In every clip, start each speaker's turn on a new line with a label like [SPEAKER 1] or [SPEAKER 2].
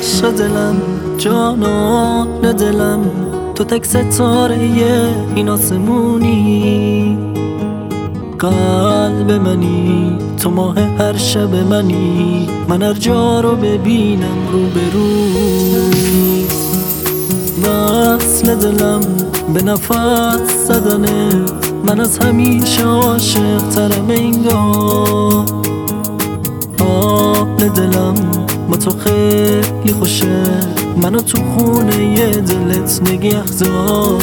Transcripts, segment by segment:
[SPEAKER 1] عشق دلم، جانان دلم، تو تک ستاره این آسمونی، قلب منی، تو ماه هر شب منی، من هر جا رو ببینم رو به روی. وصل دلم به نفس زدنه، من از همیشه عاشق ترم انگار. حال دلم با تو خیلی خوشه، منو تو خونه ی دلت نگهدار.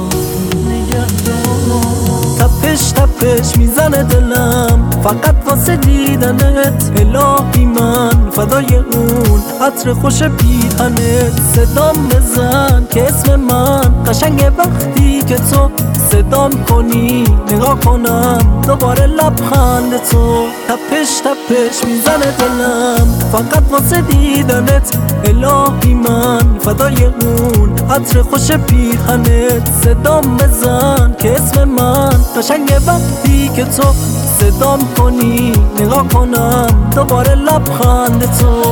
[SPEAKER 1] تپش تپش میزنه دلم فقط واسه دیدنت، الهی من فدای اون عطر خوش پیرهنت. صدام بزن که اسم من قشنگه وقتی که تو صدام کنی، نگاه کنم دوباره لبخند تو. تپش تپش میزنه دلم فقط واسه دیدنت، الهی من فدای اون عطر خوش پیرهنت. صدام بزن که اسم من قشنگه وقتی که تو صدام کنی، نگاه کنم دوباره لبخند تو.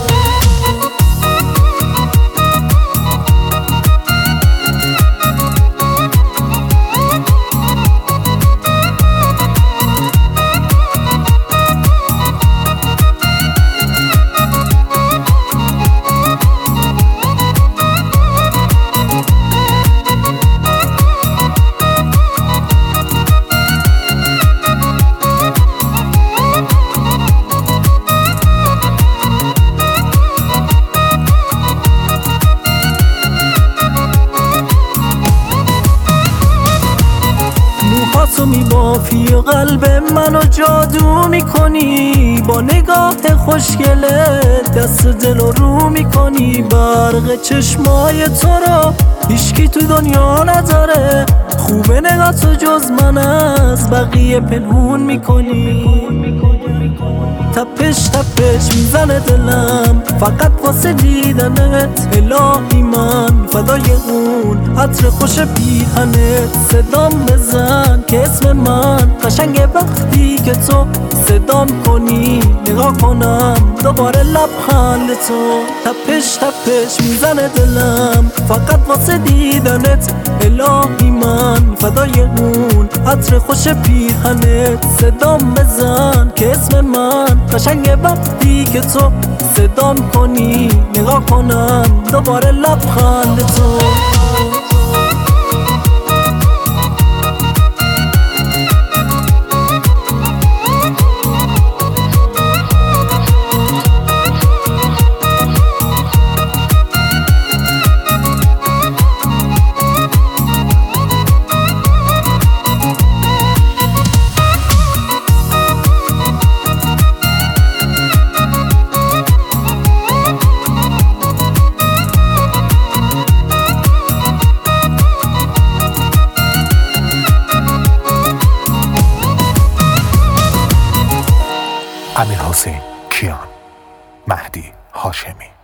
[SPEAKER 1] تو میبافی و قلب منو جادو میکنی، با نگاه خوشگلت دست دل رو میکنی. برق چشمای تو را هیچکی تو دنیا نداره، خوبه نگاه تو جز من از بقیه پنهون میکنی. تپش تپش میزنه دلم فقط واسه دیدنت، الهی من فدای اون عطر خوش پیرهنت. صدام بزن که اسم من قشنگه وقتی که تو صدام کنی، نگاه کنم دوباره لبخند تو. تپش تپش میزنه دلم فقط واسه دیدنت، الهی من فدای اون عطر خوش پیرهنت. صدام بزن که اسم من قشنگه وقتی که تو صدام کنی، نگاه کنم دوباره لبخند تو.
[SPEAKER 2] امیرحسین کیان، مهدی هاشمی.